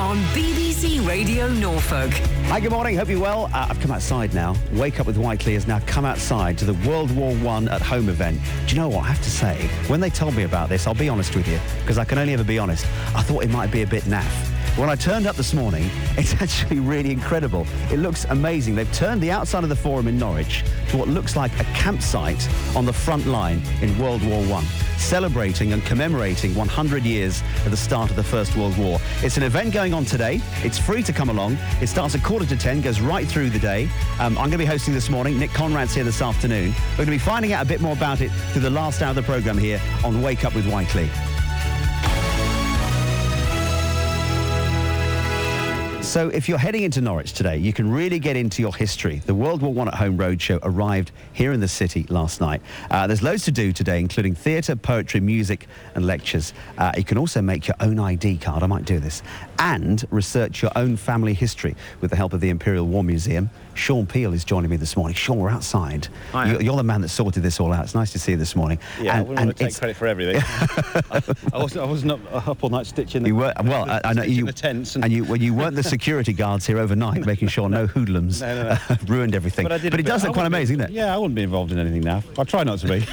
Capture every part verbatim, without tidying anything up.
on B B C Radio Norfolk. Hi, good morning. Hope you're well. Uh, I've come outside now. Wake Up with Whiteley has now come outside to the World War One at Home event. Do you know what? I have to say, when they told me about this, I'll be honest with you, because I can only ever be honest, I thought it might be a bit naff. When I turned up this morning, it's actually really incredible. It looks amazing. They've turned the outside of the Forum in Norwich to what looks like a campsite on the front line in World War One, celebrating and commemorating one hundred years of the start of the First World War. It's an event going on today. It's free to come along. It starts at quarter to ten, goes right through the day. Um, I'm going to be hosting this morning. Nick Conrad's here this afternoon. We're going to be finding out a bit more about it through the last hour of the programme here on Wake Up with Whiteley. So if you're heading into Norwich today, you can really get into your history. The World War One at Home Roadshow arrived here in the city last night. Uh, there's loads to do today, including theatre, poetry, music and lectures. Uh, you can also make your own I D card, I might do this, and research your own family history with the help of the Imperial War Museum. Sean Peel is joining me this morning. Sean, we're outside. Hi. You're, you're the man that sorted this all out. It's nice to see you this morning. Yeah, and, I wouldn't and want to take it's- credit for everything. I, I wasn't. I wasn't up, up all night stitching. The, You were well. I, I know stitching you. the tents and, and you, well, you weren't the security guards here overnight, making sure no hoodlums No, no, no. ruined everything. But, I did but a it bit- does I look quite wouldn't be- amazing, doesn't it? Yeah, I wouldn't be involved in anything now. I try not to be.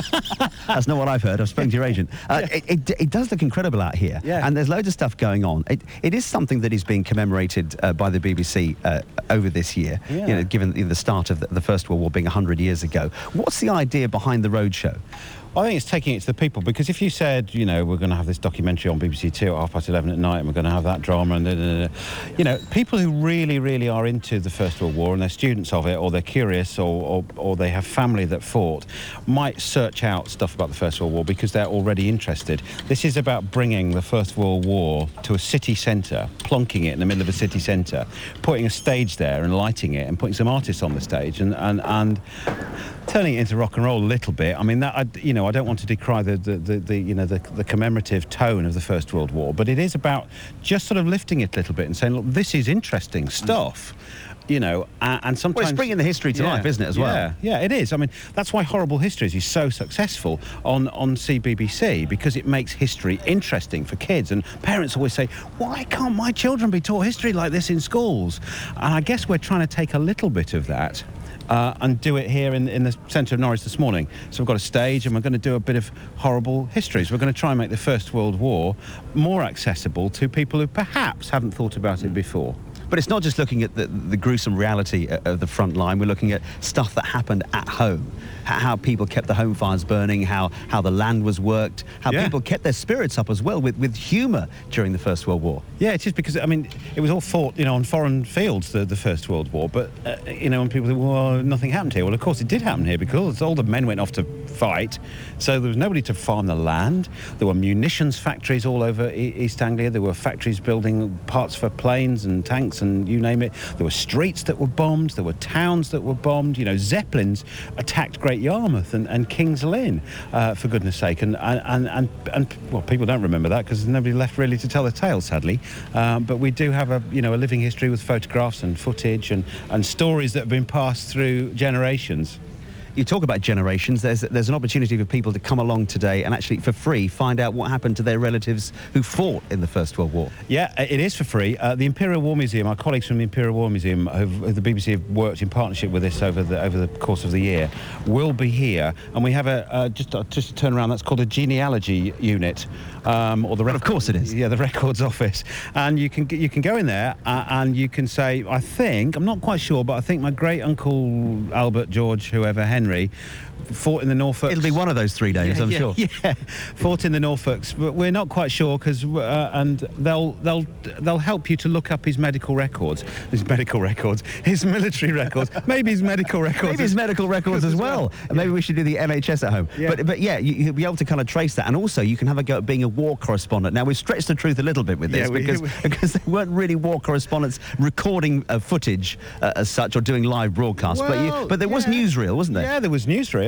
That's not what I've heard. I've spoken to your agent. Uh, Yeah. it, it, it does look incredible out here, Yeah. and there's loads of stuff going on. It, it is something that is being commemorated uh, by the B B C uh, over this year. Yeah. You know, given the, the start of the, the First World War being one hundred years ago. What's the idea behind the roadshow? I think it's taking it to the people, because if you said, you know, we're going to have this documentary on B B C Two at half past eleven at night, and we're going to have that drama, and da, da, da, you know, people who really, really are into the First World War and they're students of it, or they're curious, or, or, or they have family that fought, might search out stuff about the First World War because they're already interested. This is about bringing the First World War to a city centre, plonking it in the middle of a city centre, putting a stage there and lighting it, and putting some artists on the stage, and and, and turning it into rock and roll a little bit. I mean, that I, you know, I don't want to decry the, the, the, the you know the, the commemorative tone of the First World War, but it is about just sort of lifting it a little bit and saying, look, this is interesting stuff. You know, uh, and sometimes... Well, it's bringing the history to Yeah, life, isn't it, as well? Yeah, yeah, it is. I mean, that's why Horrible Histories is so successful on, on C B B C, because it makes history interesting for kids. And parents always say, why can't my children be taught history like this in schools? And I guess we're trying to take a little bit of that Uh, and do it here in, in the centre of Norwich this morning. So we've got a stage, and we're going to do a bit of horrible histories. We're going to try and make the First World War more accessible to people who perhaps haven't thought about it before. But it's not just looking at the, the gruesome reality of the front line. We're looking at stuff that happened at home, how, how people kept the home fires burning, how, how the land was worked, how Yeah. people kept their spirits up as well with, with humour during the First World War. Yeah, it is, because, I mean, it was all fought, you know, on foreign fields, the, the First World War. But, uh, you know, when people think, well, nothing happened here. Well, of course, it did happen here, because all the men went off to fight. So there was nobody to farm the land. There were munitions factories all over e- East Anglia. There were factories building parts for planes and tanks and you name it. There were streets that were bombed. There were towns that were bombed. You know, Zeppelins attacked Great Yarmouth and, and King's Lynn, uh, for goodness sake. And, and, and, and, well, people don't remember that because there's nobody left really to tell the tale, sadly. Um, but we do have a, you know, a living history with photographs and footage and, and stories that have been passed through generations. You talk about generations. There's there's an opportunity for people to come along today and actually, for free, find out what happened to their relatives who fought in the First World War. Yeah, it is for free. Uh, the Imperial War Museum, our colleagues from the Imperial War Museum, who've, the B B C have worked in partnership with this over the over the course of the year, will be here. And we have a uh, just uh, just to turn around. That's called a genealogy unit, um, or the Well, of course it is. Yeah, the records office. And you can you can go in there uh, and you can say, I think I'm not quite sure, but I think my great uncle Albert, George, whoever, Henry, fought in the Norfolk. It'll be one of those three days, yeah, I'm yeah, sure. Yeah, fought in the Norfolks, but we're not quite sure because, uh, and they'll they'll they'll help you to look up his medical records, his medical records, his military records, maybe his medical records, Maybe his medical records as well. And maybe we should do the N H S at home. Yeah. But but yeah, you, you'll be able to kind of trace that, and also you can have a go at being a war correspondent. Now we've stretched the truth a little bit with this Yeah, we- because we- because they weren't really war correspondents recording uh, footage uh, as such or doing live broadcasts. but you, Well, but there was yeah. newsreel, wasn't there? Yeah, there was newsreel.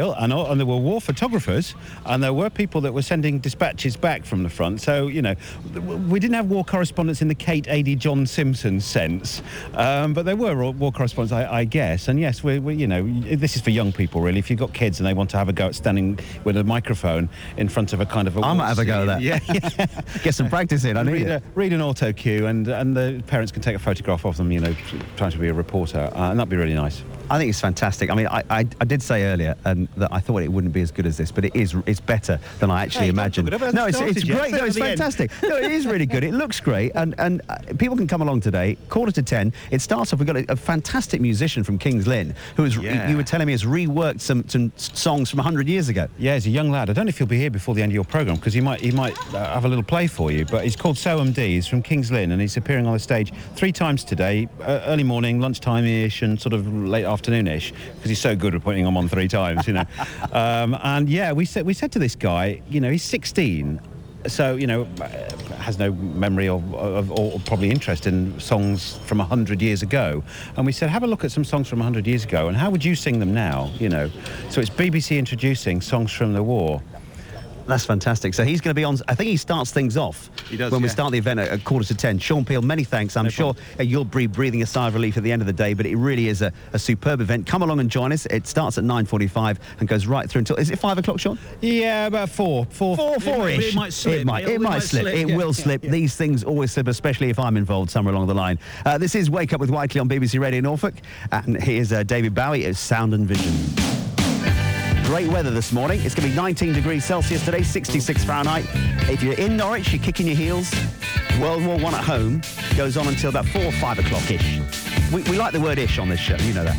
real, and, all, and there were war photographers, and there were people that were sending dispatches back from the front. So, you know, we didn't have war correspondents in the Kate Adie John Simpson sense, um, but there were war correspondents, I, I guess. And yes, we, we, you know, this is for young people, really. If you've got kids and they want to have a go at standing with a microphone in front of a kind of a... I might have a go at that. Yeah. Get some practice in, I need read, it. a, read an auto cue, and, and the parents can take a photograph of them, you know, trying to be a reporter, uh, and that'd be really nice. I think it's fantastic. I mean, I, I, I did say earlier um, that I thought it wouldn't be as good as this, but it is. It's better than I actually Hey, don't imagined. talk it up, it No, hasn't it's, it's started yet. great. Say No, it it's at the end. fantastic. No, it is really good. It looks great, and and uh, people can come along today. Quarter to ten. It starts off. We've got a, a fantastic musician from Kings Lynn who has. Yeah. You were telling me has reworked some some songs from a hundred years ago. Yeah, he's a young lad. I don't know if he'll be here before the end of your programme, because he might he might uh, have a little play for you. But he's called So M D. He's from Kings Lynn, and he's appearing on the stage three times today, uh, early morning, lunchtime-ish, and sort of late afternoon-ish, because he's so good at putting them on three times, you know. um, and yeah, we said we said to this guy, you know, he's sixteen. So, you know, has no memory of, of, or probably interest in songs from one hundred years ago. And we said, have a look at some songs from one hundred years ago, and how would you sing them now, you know? So it's B B C introducing songs from the war. That's fantastic. So he's going to be on. I think he starts things off He does, when we yeah. start the event at, at quarter to ten. Sean Peel, many thanks. I'm No sure uh, you'll be breathing a sigh of relief at the end of the day, but it really is a, a superb event. Come along and join us. It starts at nine forty-five and goes right through until. Is it five o'clock, Sean? Yeah, about four. Four, Four, four-ish. It might slip. It might, It it might might slip. slip, It yeah. will slip. Yeah. These things always slip, especially if I'm involved somewhere along the line. Uh, this is Wake Up with Whiteley on B B C Radio Norfolk. And here's uh, David Bowie. It's Sound and Vision. Great weather this morning. It's going to be nineteen degrees Celsius today, sixty-six Fahrenheit. If you're in Norwich, you're kicking your heels. World War One at home goes on until about four or five o'clock-ish. We, we like the word ish on this show, you know that.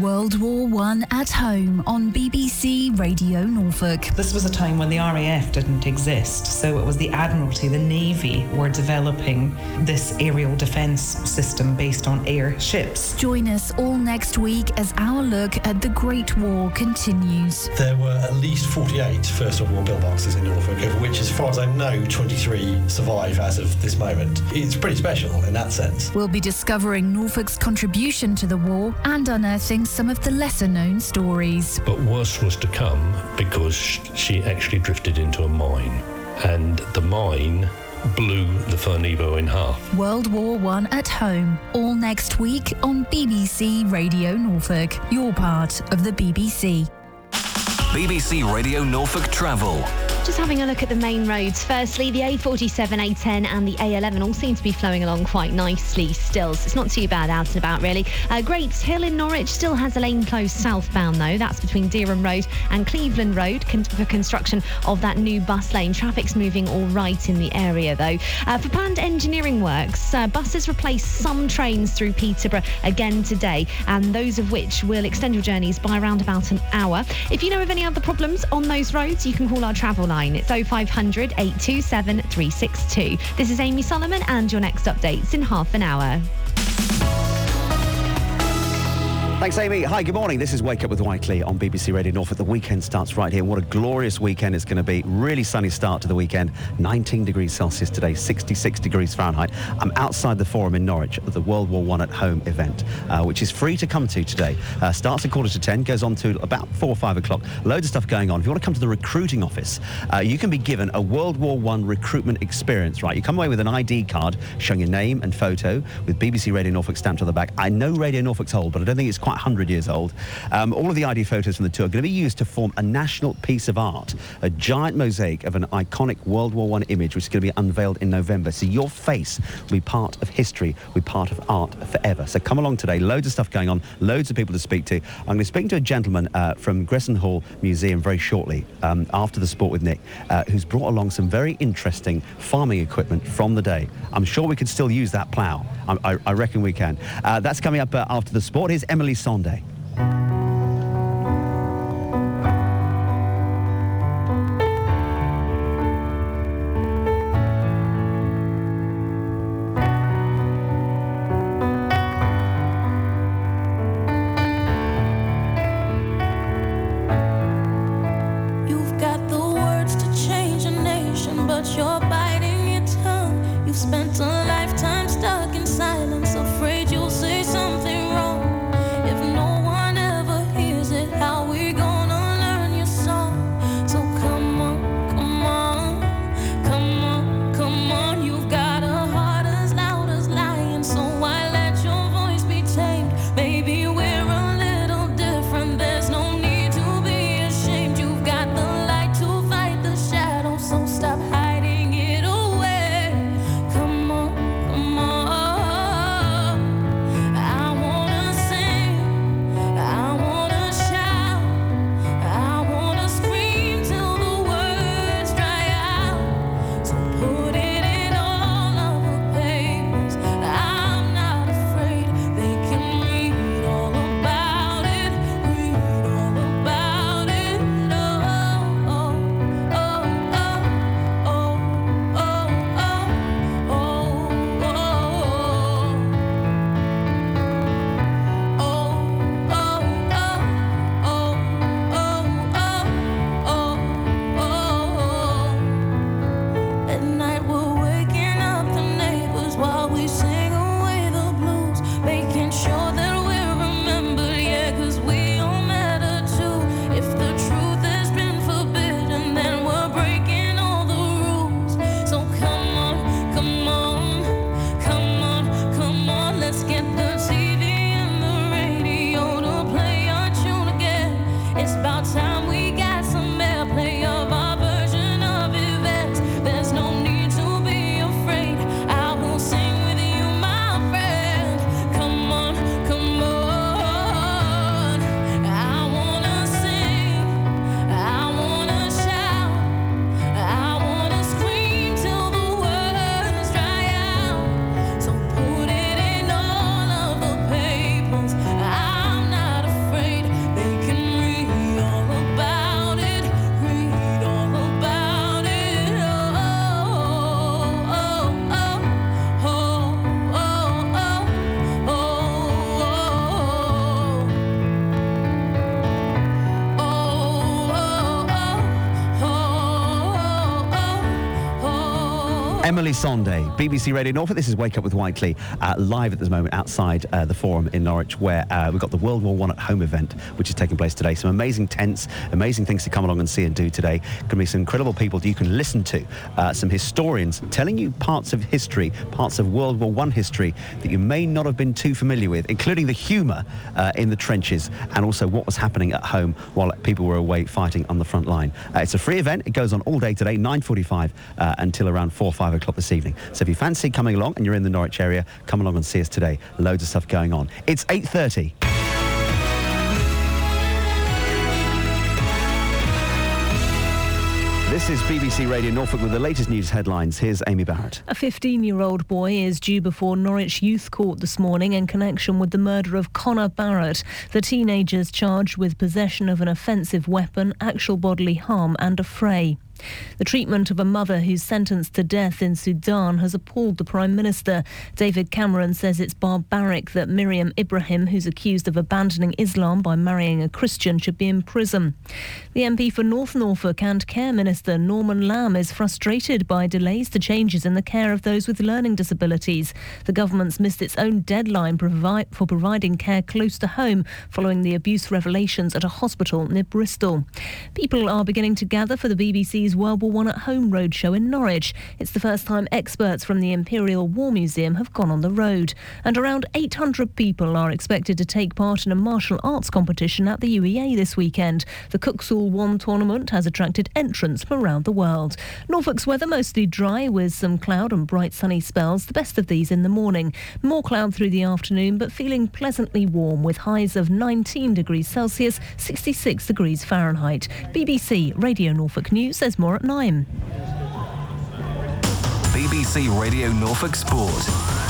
World War One at home on B B C Radio Norfolk. This was a time when the R A F didn't exist, so it was the Admiralty, the Navy, were developing this aerial defence system based on airships. Join us all next week as our look at the Great War continues. There were at least forty-eight First World War pillboxes in Norfolk, of which, as far as I know, twenty-three survive as of this moment. It's pretty special in that sense. We'll be discovering Norfolk's contribution to the war and unearthing some of the lesser-known stories. But worse was to come because she actually drifted into a mine, and the mine blew the Fernebo in half. World War One at home, all next week on B B C Radio Norfolk. You're part of the B B C. B B C Radio Norfolk Travel. Just having a look at the main roads. Firstly, the A forty-seven, A ten and the A eleven all seem to be flowing along quite nicely still. So it's not too bad out and about, really. Uh, Great Hill in Norwich still has a lane closed southbound, though. That's between Dereham Road and Cleveland Road con- for construction of that new bus lane. Traffic's moving all right in the area, though. Uh, for planned engineering works, uh, buses replace some trains through Peterborough again today, and those of which will extend your journeys by around about an hour. If you know of any other problems on those roads, you can call our travel line. It's oh five hundred, eight two seven, three six two. This is Amy Solomon, and your next update's in half an hour. Thanks, Amy. Hi, good morning. This is Wake Up with Whiteley on B B C Radio Norfolk. The weekend starts right here. What a glorious weekend it's going to be. Really sunny start to the weekend. nineteen degrees Celsius today, sixty-six degrees Fahrenheit. I'm outside the Forum in Norwich at the World War One at Home event, uh, which is free to come to today. Uh, starts at quarter to ten, goes on to about four or five o'clock. Loads of stuff going on. If you want to come to the recruiting office, uh, you can be given a World War One recruitment experience, right? You come away with an I D card showing your name and photo with B B C Radio Norfolk stamped on the back. I know Radio Norfolk's old, but I don't think it's quite one hundred years old. Um, all of the I D photos from the tour are going to be used to form a national piece of art, a giant mosaic of an iconic World War One image, which is going to be unveiled in November. So your face will be part of history, will be part of art forever. So come along today. Loads of stuff going on, loads of people to speak to. I'm going to speak to a gentleman uh, from Gresson Hall Museum very shortly, um, after the Sport with Nick, uh, who's brought along some very interesting farming equipment from the day. I'm sure we could still use that plough. I, I, I reckon we can. Uh, that's coming up uh, after the sport. Here's Emily Sonde. You've got the words to change a nation, but you're biting your tongue. You've spent a lifetime stuck in silence, afraid you'll say something wrong. If no one Emily Sondé, B B C Radio Norfolk. This is Wake Up with Whiteley, uh, live at this moment outside uh, the Forum in Norwich, where uh, we've got the World War One at Home event, which is taking place today. Some amazing tents, amazing things to come along and see and do today. Going to be some incredible people that you can listen to, uh, some historians telling you parts of history, parts of World War One history that you may not have been too familiar with, including the humour uh, in the trenches and also what was happening at home while people were away fighting on the front line. Uh, it's a free event. It goes on all day today, nine forty-five uh, until around four or five o'clock this evening. So if you fancy coming along and you're in the Norwich area, come along and see us today. Loads of stuff going on. It's eight thirty. This is B B C Radio Norfolk with the latest news headlines. Here's Amy Barrett. A fifteen-year-old boy is due before Norwich Youth Court this morning in connection with the murder of Connor Barrett. The teenager is charged with possession of an offensive weapon, actual bodily harm and affray. The treatment of a mother who's sentenced to death in Sudan has appalled the Prime Minister. David Cameron says it's barbaric that Miriam Ibrahim, who's accused of abandoning Islam by marrying a Christian, should be in prison. The M P for North Norfolk and Care Minister Norman Lamb is frustrated by delays to changes in the care of those with learning disabilities. The government's missed its own deadline provi- for providing care close to home following the abuse revelations at a hospital near Bristol. People are beginning to gather for the B B C's World War One at Home roadshow in Norwich. It's the first time experts from the Imperial War Museum have gone on the road. And around eight hundred people are expected to take part in a martial arts competition at the U E A this weekend. The Cuxall One tournament has attracted entrants from around the world. Norfolk's weather mostly dry with some cloud and bright sunny spells, the best of these in the morning. More cloud through the afternoon, but feeling pleasantly warm with highs of nineteen degrees Celsius, sixty-six degrees Fahrenheit. B B C Radio Norfolk News says more at nine. B B C Radio Norfolk Sport.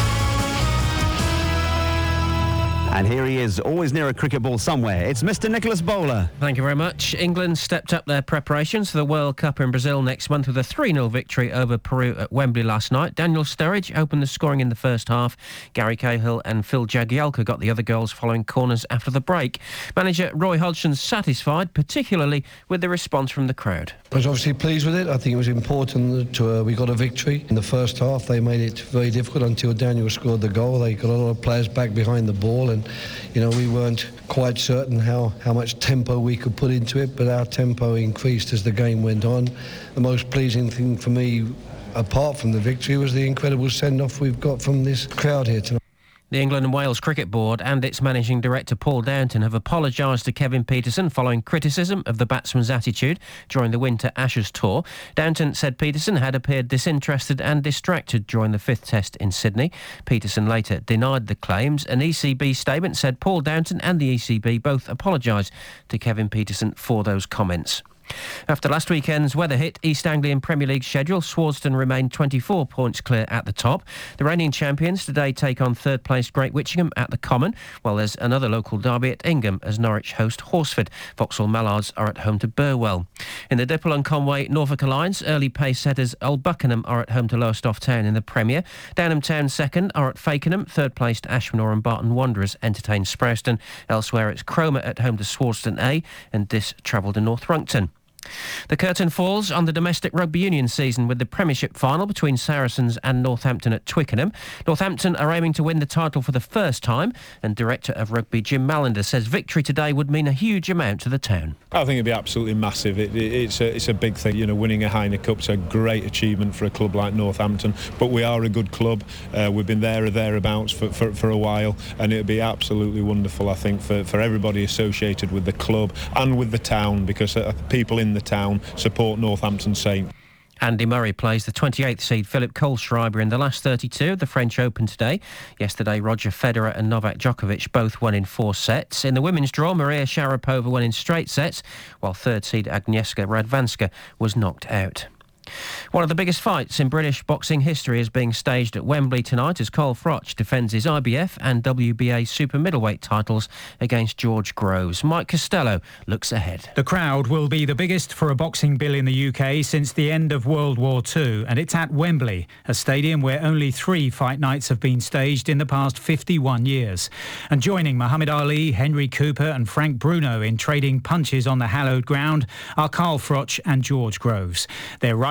And here he is, always near a cricket ball somewhere. It's Mister Nicholas Bowler. Thank you very much. England stepped up their preparations for the World Cup in Brazil next month with a three nil victory over Peru at Wembley last night. Daniel Sturridge opened the scoring in the first half. Gary Cahill and Phil Jagielka got the other goals following corners after the break. Manager Roy Hodgson's satisfied, particularly with the response from the crowd. I was obviously pleased with it. I think it was important that uh, we got a victory. In the first half, they made it very difficult until Daniel scored the goal. They got a lot of players back behind the ball, and you know, we weren't quite certain how, how much tempo we could put into it, but our tempo increased as the game went on. The most pleasing thing for me, apart from the victory, was the incredible send-off we've got from this crowd here tonight. The England and Wales Cricket Board and its managing director Paul Downton have apologised to Kevin Pietersen following criticism of the batsman's attitude during the Winter Ashes tour. Downton said Pietersen had appeared disinterested and distracted during the fifth test in Sydney. Pietersen later denied the claims. An E C B statement said Paul Downton and the E C B both apologised to Kevin Pietersen for those comments. After last weekend's weather hit East Anglian Premier League schedule, Swanston remained twenty-four points clear at the top. The reigning champions today take on third-placed Great Witchingham at the Common, while there's another local derby at Ingham as Norwich host Horsford. Vauxhall Mallards are at home to Burwell. In the Dipple and Conway Norfolk Alliance, early pace setters Old Buckenham are at home to Lowestoft Town in the Premier. Downham Town second are at Fakenham. Third-placed Ashmore and Barton Wanderers entertain Sprouston. Elsewhere it's Cromer at home to Swanston A and Diss travel to North Runcton. The curtain falls on the domestic rugby union season with the Premiership final between Saracens and Northampton at Twickenham. Northampton are aiming to win the title for the first time, and Director of Rugby Jim Mallender says victory today would mean a huge amount to the town. I think it'd be absolutely massive. It, it, it's, a, it's a big thing. You know, winning a Heineken Cup's a great achievement for a club like Northampton, but we are a good club. Uh, we've been there or thereabouts for, for, for a while, and it'd be absolutely wonderful, I think, for, for everybody associated with the club and with the town, because uh, people in the town support Northampton Saint. Andy Murray plays the twenty-eighth seed Philip Kohlschreiber in the last thirty-two of the French Open today. Yesterday, Roger Federer and Novak Djokovic both won in four sets. In the women's draw, Maria Sharapova won in straight sets, while third seed Agnieszka Radwanska was knocked out. One of the biggest fights in British boxing history is being staged at Wembley tonight as Carl Froch defends his I B F and W B A super middleweight titles against George Groves. Mike Costello looks ahead. The crowd will be the biggest for a boxing bill in the U K since the end of World War Two, and it's at Wembley, a stadium where only three fight nights have been staged in the past fifty-one years. And joining Muhammad Ali, Henry Cooper and Frank Bruno in trading punches on the hallowed ground are Carl Froch and George Groves. Their rivals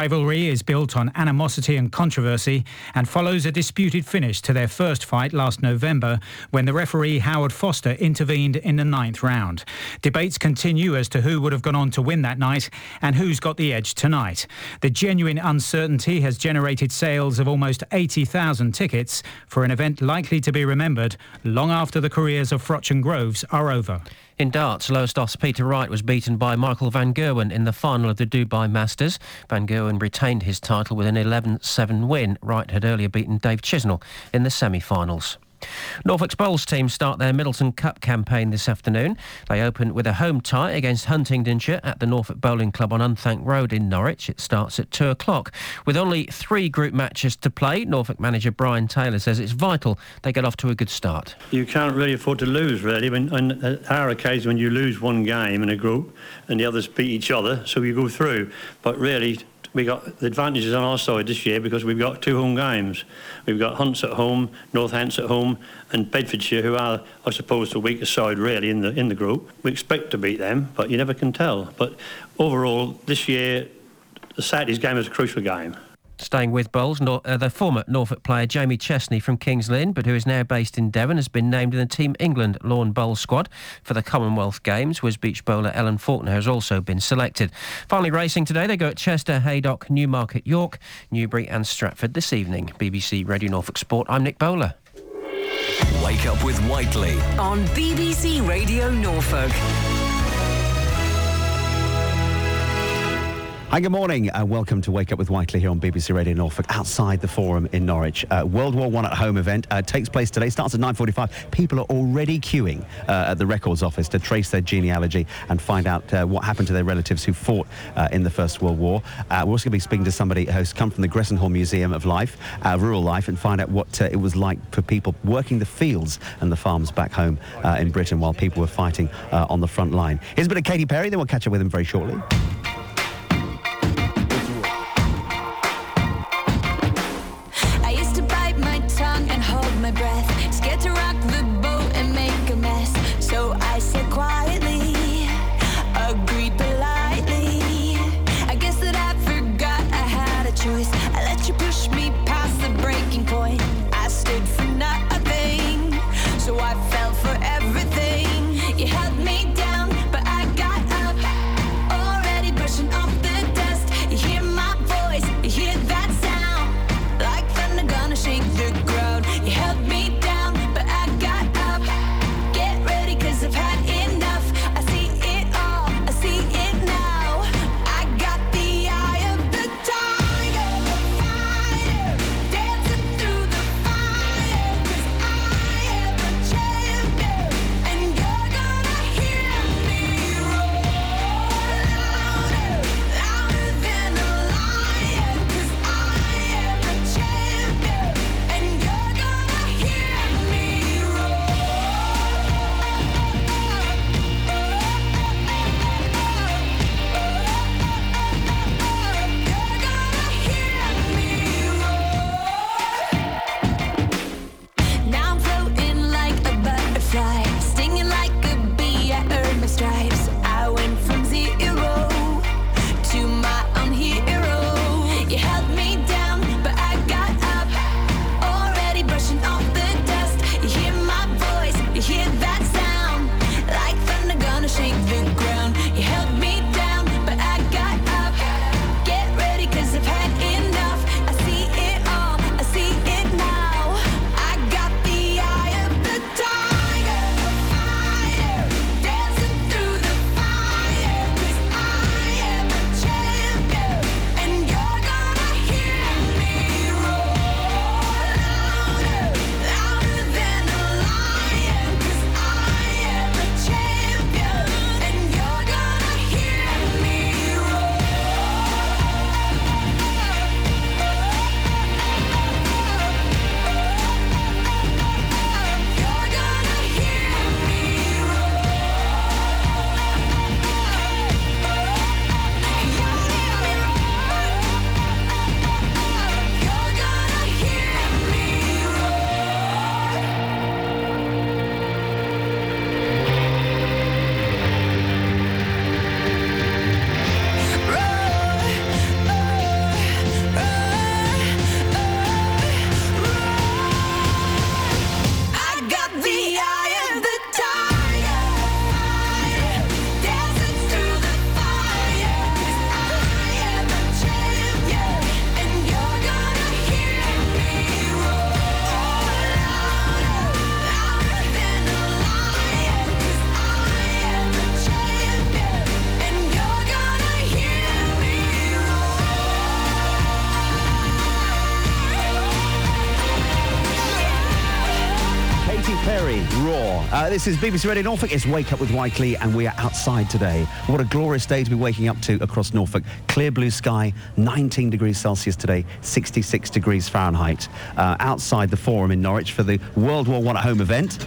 rivalry is built on animosity and controversy and follows a disputed finish to their first fight last November when the referee Howard Foster intervened in the ninth round. Debates continue as to who would have gone on to win that night and who's got the edge tonight. The genuine uncertainty has generated sales of almost eighty thousand tickets for an event likely to be remembered long after the careers of Froch and Groves are over. In darts, Lowestoft's Peter Wright was beaten by Michael van Gerwen in the final of the Dubai Masters. Van Gerwen retained his title with an eleven seven win. Wright had earlier beaten Dave Chisnell in the semi-finals. Norfolk's bowls team start their Middleton Cup campaign this afternoon. They open with a home tie against Huntingdonshire at the Norfolk Bowling Club on Unthank Road in Norwich. It starts at two o'clock. With only three group matches to play, Norfolk manager Brian Taylor says it's vital they get off to a good start. You can't really afford to lose, really. When, on our occasion, when you lose one game in a group and the others beat each other, so you go through. But really, we got the advantages on our side this year because we've got two home games. We've got Hunts at home, Northants at home, and Bedfordshire, who are, I suppose, the weaker side really in the in the group. We expect to beat them, but you never can tell. But overall, this year, the Saturday's game is a crucial game. Staying with bowls, Nor- uh, the former Norfolk player Jamie Chesney from Kings Lynn, but who is now based in Devon, has been named in the Team England lawn bowl squad for the Commonwealth Games. Wes Beach bowler Ellen Faulkner has also been selected. Finally racing today, they go at Chester, Haydock, Newmarket, York, Newbury and Stratford this evening. B B C Radio Norfolk Sport, I'm Nick Bowler. Wake up with Whiteley on B B C Radio Norfolk. Hi, good morning and welcome to Wake Up with Whiteley here on B B C Radio Norfolk outside the Forum in Norwich. Uh, World War One at home event uh, takes place today, starts at nine forty-five. People are already queuing uh, at the records office to trace their genealogy and find out uh, what happened to their relatives who fought uh, in the First World War. Uh, we're also going to be speaking to somebody who's come from the Gressenhall Museum of Life, uh, rural life, and find out what uh, it was like for people working the fields and the farms back home uh, in Britain while people were fighting uh, on the front line. Here's a bit of Katy Perry, then we'll catch up with him very shortly. Everything you held me down, but I got up. Already Raw. Uh, this is B B C Radio Norfolk. It's Wake Up with Whiteley, and we are outside today. What a glorious day to be waking up to across Norfolk. Clear blue sky, nineteen degrees Celsius today, sixty-six degrees Fahrenheit. Uh, outside the Forum in Norwich for the World War One at Home event.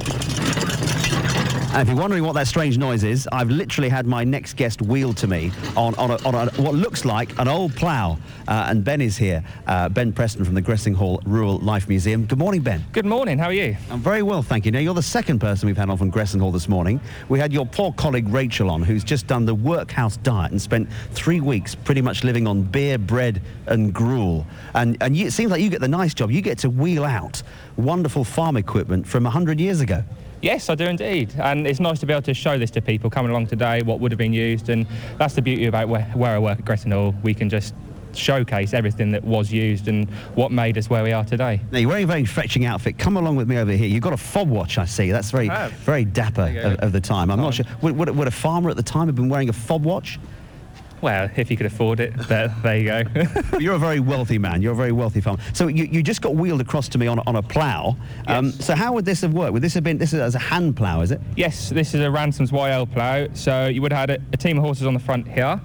And if you're wondering what that strange noise is, I've literally had my next guest wheeled to me on, on, a, on a, what looks like an old plough. Uh, and Ben is here, uh, Ben Preston from the Gressing Hall Rural Life Museum. Good morning, Ben. Good morning, how are you? I'm very well, thank you. Now, you're the second person we've had on from Gressing Hall this morning. We had your poor colleague Rachel on, who's just done the workhouse diet and spent three weeks pretty much living on beer, bread and gruel. And, and you, it seems like you get the nice job. You get to wheel out wonderful farm equipment from one hundred years ago. Yes, I do indeed, and it's nice to be able to show this to people coming along today, what would have been used, and that's the beauty about where, where I work at Gressing Hall. We can just showcase everything that was used and what made us where we are today. Now, you're wearing a very fetching outfit. Come along with me over here. You've got a fob watch, I see. That's very, very dapper of, of the time. I'm not sure. Would, would, would a farmer at the time have been wearing a fob watch? Well, if you could afford it, there, there you go. You're a very wealthy man. You're a very wealthy farmer. So you, you just got wheeled across to me on, on a plough. Um, Yes. So how would this have worked? Would this have been, this is as a hand plough, is it? Yes, this is a Ransoms Y L plough, so you would have had a, a team of horses on the front here,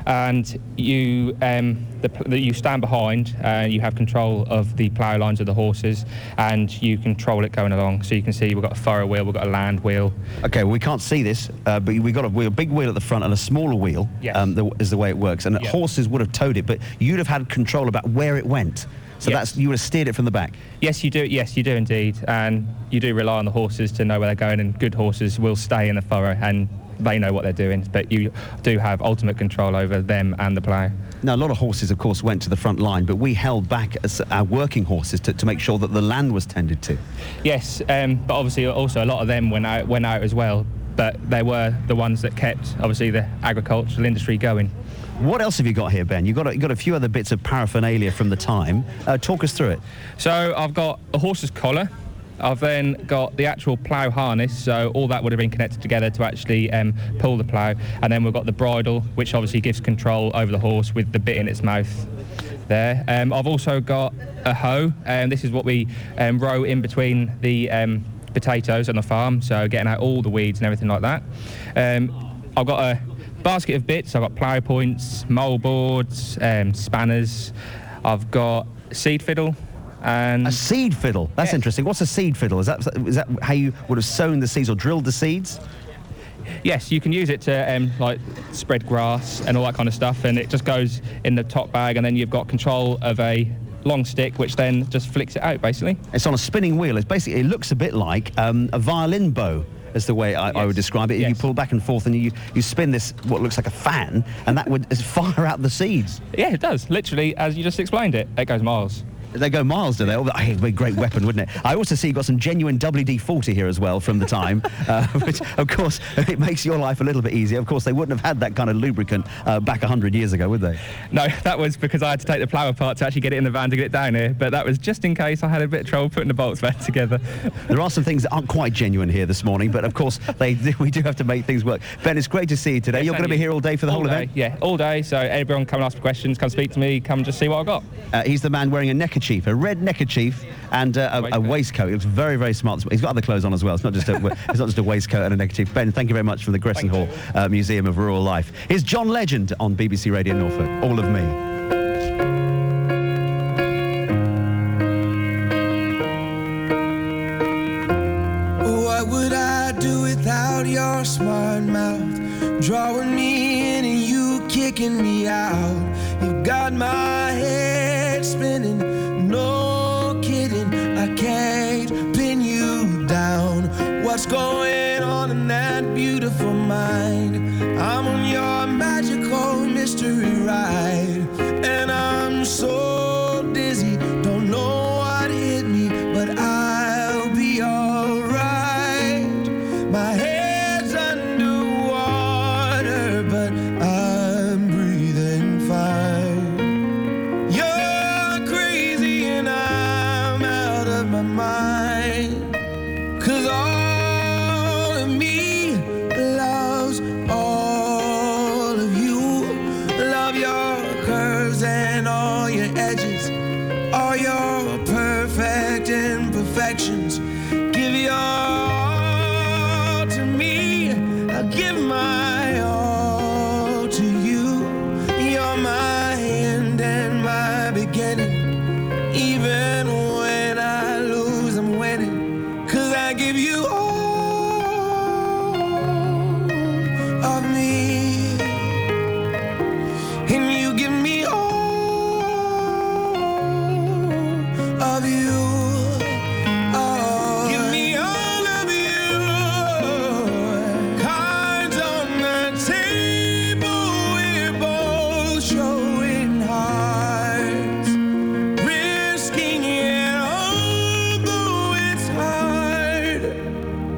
and you um, the, the, you stand behind and you have control of the plough lines of the horses, and you control it going along. So you can see we've got a furrow wheel, we've got a land wheel. Okay, well, we can't see this, uh, but we've got a wheel, big wheel at the front and a smaller wheel. Yes. um, the, is the way it works. And Yep. horses would have towed it, but you'd have had control about where it went. So Yes. that's you would have steered it from the back. Yes, you do. Yes, you do indeed, and you do rely on the horses to know where they're going. And good horses will stay in the furrow, and they know what they're doing. But you do have ultimate control over them and the plough. Now, a lot of horses, of course, went to the front line, but we held back as our working horses to, to make sure that the land was tended to. Yes, um, but obviously also a lot of them went out went out as well. But they were the ones that kept obviously the agricultural industry going. What else have you got here, Ben? You've got a, you've got a few other bits of paraphernalia from the time. Uh, talk us through it. So I've got a horse's collar. I've then got the actual plough harness, so all that would have been connected together to actually um, pull the plough. And then we've got the bridle, which obviously gives control over the horse with the bit in its mouth there. Um, I've also got a hoe, and this is what we um, row in between the um, potatoes on the farm, so getting out all the weeds and everything like that. Um, I've got a basket of bits. I've got plough points, mole boards, um, spanners. I've got a seed fiddle. And a seed fiddle? That's yes. interesting. What's a seed fiddle? Is that is that how you would have sown the seeds or drilled the seeds? Yes, you can use it to um, like spread grass and all that kind of stuff, and it just goes in the top bag, and then you've got control of a long stick, which then just flicks it out, basically. It's on a spinning wheel. It's basically, it looks a bit like um, a violin bow. Is the way I, yes. I would describe it. Yes. You pull back and forth and you, you spin this, what looks like a fan, and that would fire out the seeds. Yeah, it does. Literally, as you just explained it, it goes miles. They go miles, do they? Oh, that would be a great weapon, wouldn't it? I also see you've got some genuine W D forty here as well from the time, uh, which, of course, it makes your life a little bit easier. Of course, they wouldn't have had that kind of lubricant uh, back one hundred years ago, would they? No, that was because I had to take the plough apart to actually get it in the van to get it down here, but that was just in case I had a bit of trouble putting the bolts back together. There are some things that aren't quite genuine here this morning, but of course, they we do have to make things work. Ben, it's great to see you today. Yes, You're going to be you. here all day for the all whole day, event? Yeah, all day, so everyone come and ask questions, come speak to me, come just see what I've got. Uh, he's the man wearing a neckerchief, a red neckerchief, and uh, a, waistcoat. a waistcoat. He looks very, very smart. He's got other clothes on as well. It's not just a, it's not just a waistcoat and a neckerchief. Ben, thank you very much from the Gressing Hall uh, Museum of Rural Life. Here's John Legend on B B C Radio Norfolk. All of Me. What would I do without your smart mouth? Drawing me in and you kicking me out. You got my head spinning, no kidding. I can't pin you down. What's going on in that beautiful mind? I'm on your magical mystery ride, and I'm so dizzy, don't know what hit me, but I'll be alright. My head's underwater, but I'm breathing fine. You're crazy and I'm out of my mind, 'cause all of me loves all of you. Love your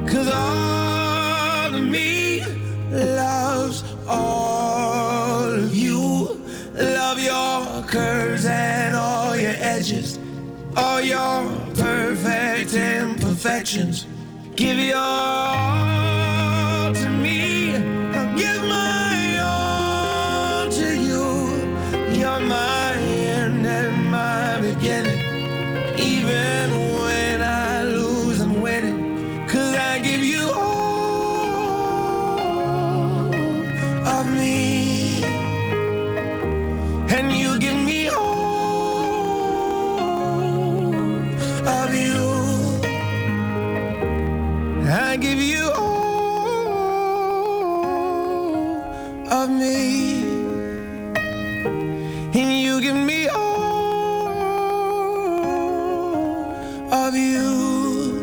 'cause all of me loves all of you. Love your curves and all your edges, all your perfect imperfections. Give your all to me, I'll give my all to you. You're my end and my beginning. Even when I lose, I'm winning, 'cause I give you all of me, and you give me all of you. I give you all of me, and you give me all of you.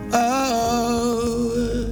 Oh.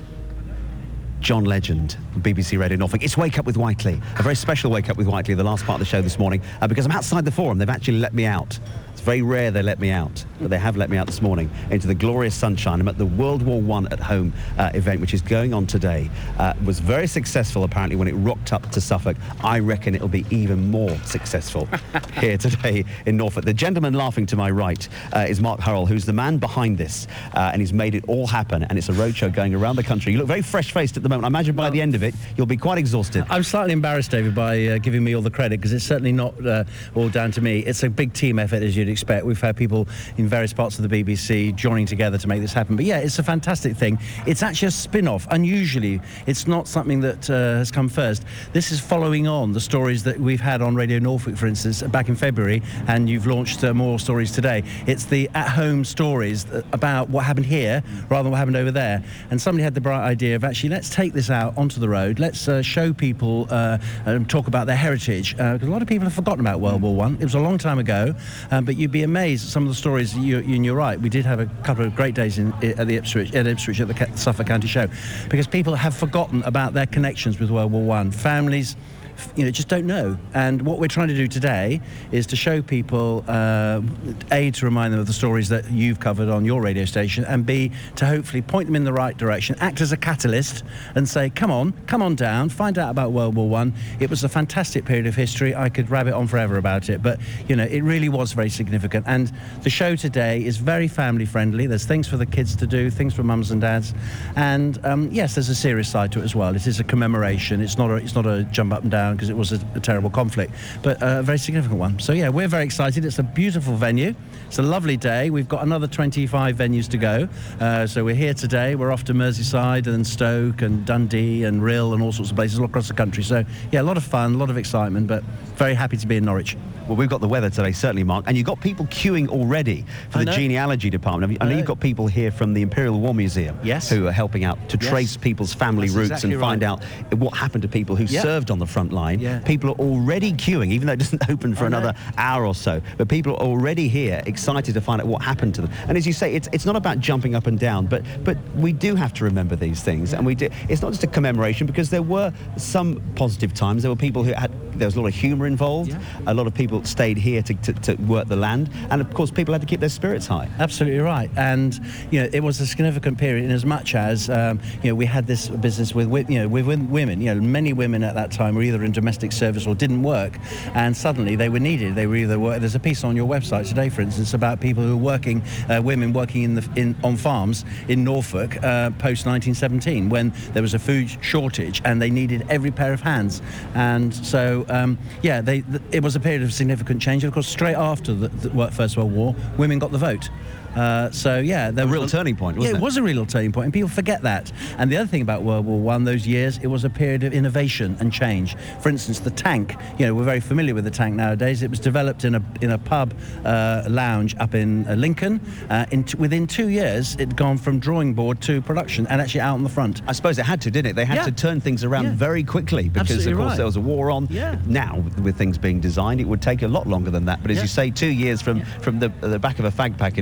John Legend, B B C Radio Norfolk. It's Wake Up with Whiteley, a very special Wake Up with Whiteley, the last part of the show this morning, uh, because I'm outside the forum. They've actually let me out. It's very rare they let me out, but they have let me out this morning into the glorious sunshine. I'm at the World War One at Home uh, event, which is going on today. Uh, was very successful, apparently, when it rocked up to Suffolk. I reckon it'll be even more successful here today in Norfolk. The gentleman laughing to my right uh, is Mark Hurrell, who's the man behind this, uh, and he's made it all happen, and it's a roadshow going around the country. You look very fresh-faced at the moment. I imagine by the end of it, you'll be quite exhausted. I'm slightly embarrassed, David, by uh, giving me all the credit, because it's certainly not uh, all down to me. It's a big team effort, as you'd expect. We've had people in various parts of the B B C joining together to make this happen. But yeah, it's a fantastic thing. It's actually a spin-off. Unusually, it's not something that uh, has come first. This is following on the stories that we've had on Radio Norfolk, for instance, back in February, and you've launched uh, more stories today. It's the at-home stories about what happened here rather than what happened over there. And somebody had the bright idea of actually, let's take this out onto the road. Let's uh, show people uh, and talk about their heritage. Because uh, a lot of people have forgotten about World War One. It was a long time ago, um, but you'd be amazed at some of the stories. You, you, and you're right, we did have a couple of great days in, at the Ipswich, at Ipswich at the Suffolk County Show, because people have forgotten about their connections with World War One. Families, you know, just don't know. And what we're trying to do today is to show people, uh, A, to remind them of the stories that you've covered on your radio station, and B, to hopefully point them in the right direction, act as a catalyst and say, come on, come on down, find out about World War One. It was a fantastic period of history. I could rabbit on forever about it, but, you know, it really was very significant. And the show today is very family friendly. There's things for the kids to do, things for mums and dads. And, um, yes, there's a serious side to it as well. It is a commemoration. It's not a, it's not a jump up and down, because it was a, a terrible conflict, but a very significant one. So yeah, we're very excited. It's a beautiful venue. It's a lovely day. We've got another twenty-five venues to go. Uh, so we're here today. We're off to Merseyside and Stoke and Dundee and Rhyl and all sorts of places all across the country. So yeah, a lot of fun, a lot of excitement, but very happy to be in Norwich. Well, we've got the weather today, certainly, Mark, and you've got people queuing already for I the know. genealogy department. I know you've got people here from the Imperial War Museum, yes, who are helping out to yes. trace people's family That's roots exactly and find right. out what happened to people who Yeah. served on the front line. Yeah. People are already queuing, even though it doesn't open for I know. another hour or so. But people are already here, excited to find out what happened to them. And as you say, it's it's not about jumping up and down, but but we do have to remember these things, and we do. It's not just a commemoration, because there were some positive times. There were people who had. There was a lot of humour involved. Yeah. A lot of people stayed here to, to, to work the land, and of course people had to keep their spirits high. Absolutely right. And you know, it was a significant period in as much as um, you know, we had this business with you know with women. You know, many women at that time were either in domestic service or didn't work, and suddenly they were needed. They were either work. There's a piece on your website today, for instance, about people who were working, uh, women working in the in on farms in Norfolk uh, post nineteen seventeen, when there was a food shortage and they needed every pair of hands. And so um, yeah, they th- it was a period of significant change. And of course, straight after the, the First World War, women got the vote. Uh, so yeah, there a was real a, turning point, wasn't yeah, it? it was a real turning point, and people forget that. And the other thing about World War One, those years, it was a period of innovation and change. For instance, the tank. You know, we're very familiar with the tank nowadays. It was developed in a in a pub uh, lounge up in uh, Lincoln. Uh, in t- within two years, it'd gone from drawing board to production, and actually out on the front. I suppose it had to, didn't it? They had Yeah. to turn things around Yeah. very quickly, because Absolutely of course right. there was a war on. Yeah. Now, with, with things being designed, it would take a lot longer than that. But as Yeah. you say, two years from from the the back of a fag packet, if you Yeah. like,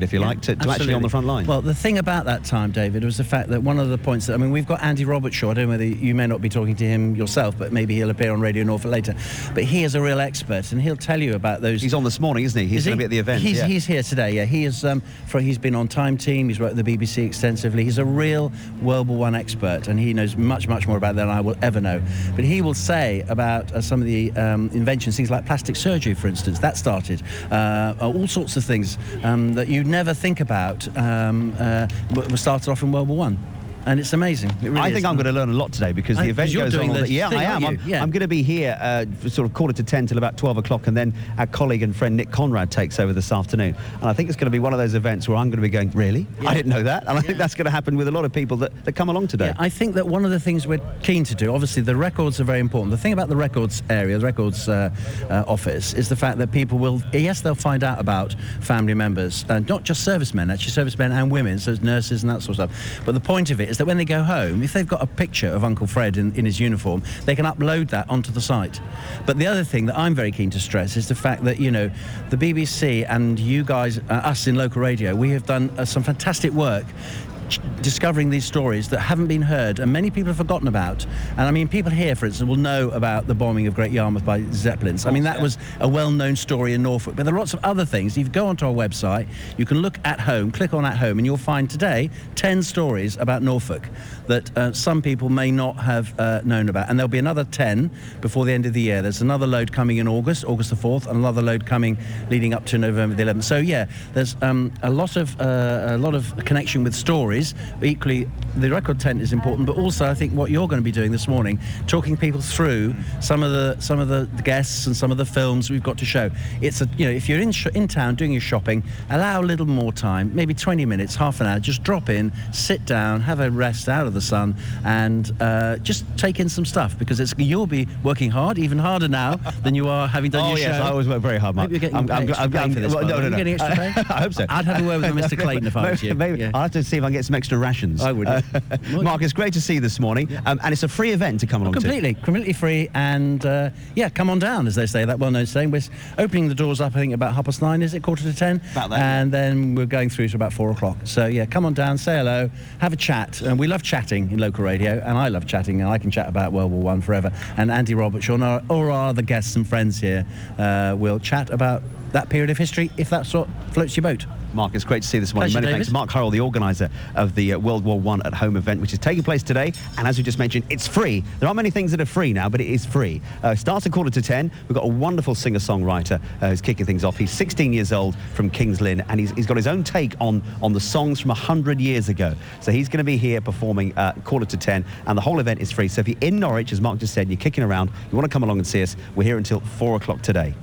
to, to actually on the front line. Well, the thing about that time, David, was the fact that one of the points that, I mean, we've got Andy Robertshaw. I don't know whether you may not be talking to him yourself, but maybe he'll appear on Radio Norfolk later. But he is a real expert, and he'll tell you about those. He's on this morning, isn't he? He's is going he? to be at the event. He's, yeah. he's here today, yeah. He is, um, for, he's been on Time Team, he's worked at the B B C extensively. He's a real World War One expert, and he knows much, much more about that than I will ever know. But he will say about uh, some of the um, inventions, things like plastic surgery, for instance, that started. Uh, all sorts of things um, that you never think about um, uh, were started off in World War One. And it's amazing. It really I is. think I'm going to learn a lot today because I, the event you're goes doing on. All the the, yeah, thing, I am. aren't I'm, you? Yeah. I'm going to be here uh, sort of quarter to ten till about twelve o'clock, and then our colleague and friend Nick Conrad takes over this afternoon. And I think it's going to be one of those events where I'm going to be going, really? Yeah. I didn't know that. And I Yeah. think that's going to happen with a lot of people that, that come along today. Yeah, I think that one of the things we're keen to do, obviously the records are very important. The thing about the records area, the records uh, uh, office, is the fact that people will, yes, they'll find out about family members, uh, not just servicemen, actually servicemen and women, so nurses and that sort of stuff. But the point of it is that when they go home, if they've got a picture of Uncle Fred in, in his uniform, they can upload that onto the site. But the other thing that I'm very keen to stress is the fact that, you know, the B B C and you guys, uh, us in local radio, we have done uh, some fantastic work discovering these stories that haven't been heard and many people have forgotten about. And I mean, people here, for instance, will know about the bombing of Great Yarmouth by Zeppelins. I mean, that was a well-known story in Norfolk, but there are lots of other things. If you go onto our website, you can look at home, click on at home, and you'll find today ten stories about Norfolk that uh, some people may not have uh, known about. And there'll be another ten before the end of the year. There's another load coming in August, August the fourth, and another load coming leading up to November the eleventh. So yeah, there's um, a lot of uh, a lot of connection with stories. Equally, the record tent is important, but also I think what you're going to be doing this morning, talking people through some of the some of the guests and some of the films we've got to show. It's a, you know, if you're in sh- in town doing your shopping, allow a little more time, maybe twenty minutes, half an hour. Just drop in, sit down, have a rest out of the sun, and uh, just take in some stuff, because it's you'll be working hard, even harder now than you are having done oh, your yes, show. I always work very hard, Mark. Maybe you're getting I'm, paid I'm, extra I'm, pay I'm, for this. well, by no, the way. no, no. Are you getting extra pay? I hope so. I'd have a word with Mister Clayton if I was you. Maybe. Yeah. I'll have to see if I can get some extra rations. I would. Uh, Mark, it's great to see you this morning, yeah. um, and it's a free event to come along completely, to. Completely free, and uh, yeah, come on down, as they say, that well-known saying. We're opening the doors up, I think, about half past nine, is it, quarter to ten? About that, and yeah. then we're going through to about four o'clock. So yeah, come on down, say hello, have a chat. And we love chatting in local radio, and I love chatting, and I can chat about World War One forever. And Andy Robertshaw, or, or our other guests and friends here, uh, will chat about that period of history, if that's what floats your boat. Mark, it's great to see you this morning. Pleasure, Many David. thanks. Mark Hurrell, the organiser of the uh, World War One at Home event, which is taking place today. And as we just mentioned, it's free. There aren't many things that are free now, but it is free. Uh, starts at quarter to ten. We've got a wonderful singer-songwriter uh, who's kicking things off. He's sixteen years old from Kings Lynn, and he's, he's got his own take on, on the songs from one hundred years ago. So he's going to be here performing uh, quarter to ten, and the whole event is free. So if you're in Norwich, as Mark just said, and you're kicking around, you want to come along and see us, we're here until four o'clock today.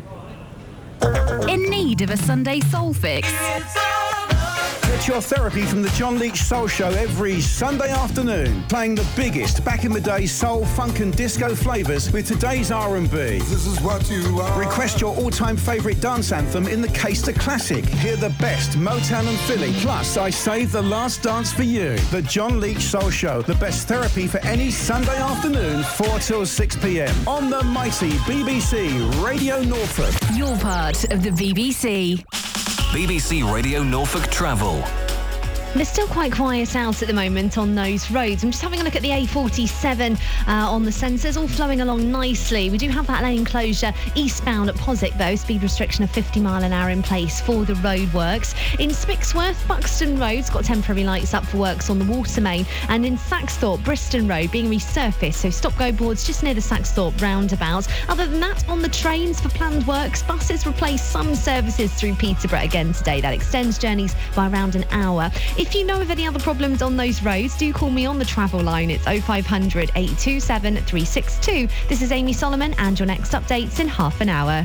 In need of a Sunday soul fix? Get your therapy from the John Leach Soul Show every Sunday afternoon, playing the biggest back-in-the-day soul, funk and disco flavours with today's R and B. This is what you are. Request your all-time favourite dance anthem in the Caister Classic. Hear the best Motown and Philly. Plus, I saved the last dance for you. The John Leach Soul Show, the best therapy for any Sunday afternoon, four till six p.m. on the mighty B B C Radio Norfolk. You're part of the B B C. B B C Radio Norfolk Travel. They're still quite quiet out at the moment on those roads. I'm just having a look at the A forty-seven uh, on the sensors, all flowing along nicely. We do have that lane closure eastbound at Poswick, though. Speed restriction of fifty mile an hour in place for the roadworks. In Spixworth, Buxton Road's got temporary lights up for works on the water main. And in Saxthorpe, Briston Road being resurfaced, so stop-go boards just near the Saxthorpe roundabout. Other than that, on the trains for planned works, buses replace some services through Peterborough again today. That extends journeys by around an hour. If you know of any other problems on those roads, do call me on the travel line. It's oh five hundred, eight two seven, three six two. This is Amy Solomon, and your next update's in half an hour.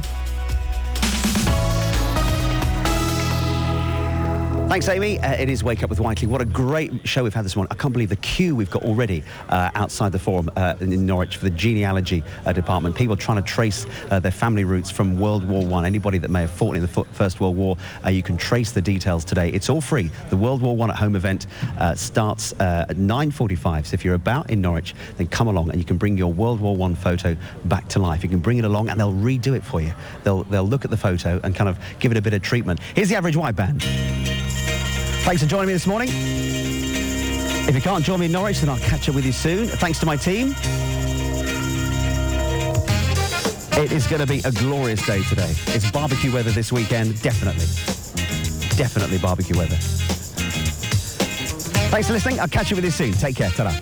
Thanks, Amy. Uh, it is Wake Up with Whiteley. What a great show we've had this morning. I can't believe the queue we've got already uh, outside the forum uh, in Norwich for the genealogy uh, department. People trying to trace uh, their family roots from World War One. Anybody that may have fought in the f- First World War, uh, you can trace the details today. It's all free. The World War One at Home event uh, starts uh, at nine forty-five. So if you're about in Norwich, then come along and you can bring your World War One photo back to life. You can bring it along and they'll redo it for you. They'll, they'll look at the photo and kind of give it a bit of treatment. Here's the Average White Band. Thanks for joining me this morning. If you can't join me in Norwich, then I'll catch up with you soon. Thanks to my team. It is going to be a glorious day today. It's barbecue weather this weekend, definitely. Definitely barbecue weather. Thanks for listening. I'll catch you with you soon. Take care. Ta-da.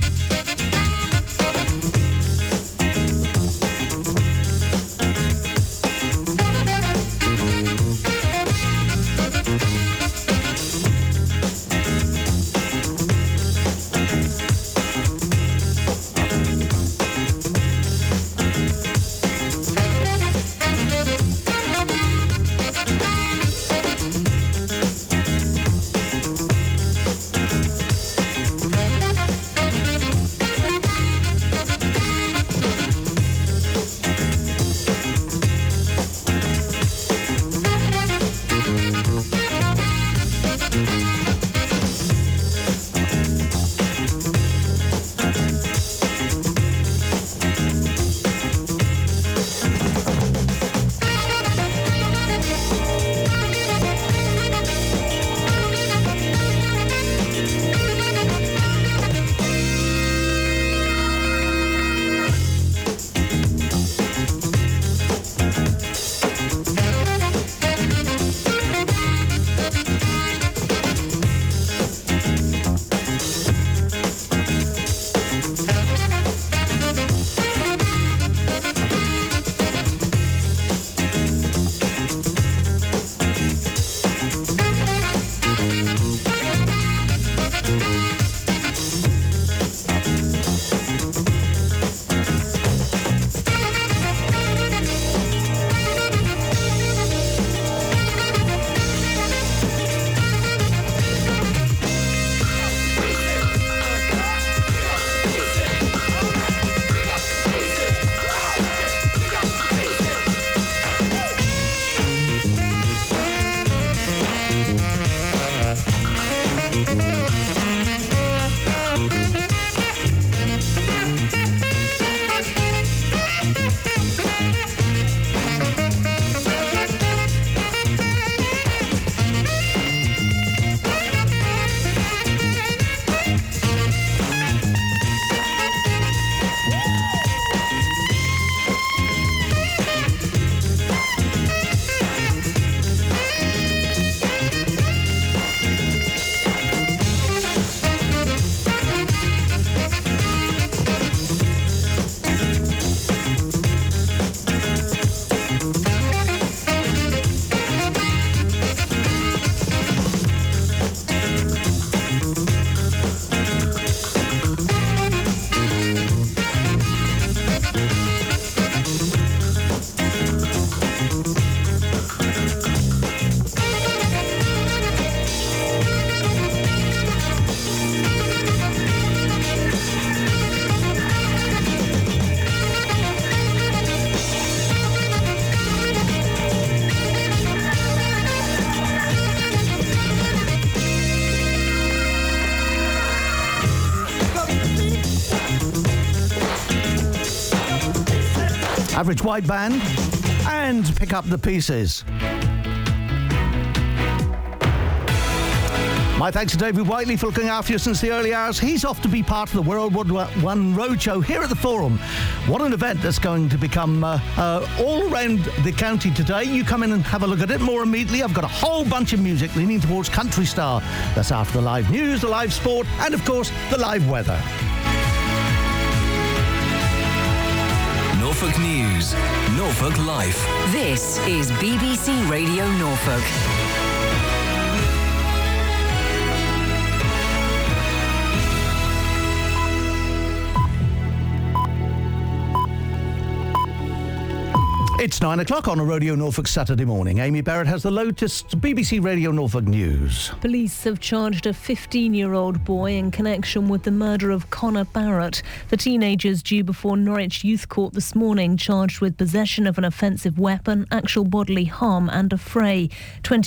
Average wideband, and pick up the pieces. My thanks to David Whiteley for looking after you since the early hours. He's off to be part of the World War One Roadshow here at the Forum. What an event that's going to become uh, uh, all around the county today. You come in and have a look at it more immediately. I've got a whole bunch of music leaning towards country star. That's after the live news, the live sport, and of course, the live weather. Norfolk News, Norfolk Life. This is B B C Radio Norfolk. It's nine o'clock on a Radio Norfolk Saturday morning. Amy Barrett has the latest B B C Radio Norfolk news. Police have charged a fifteen-year-old boy in connection with the murder of Connor Barrett. The teenager's due before Norwich Youth Court this morning, charged with possession of an offensive weapon, actual bodily harm and a fray. twenty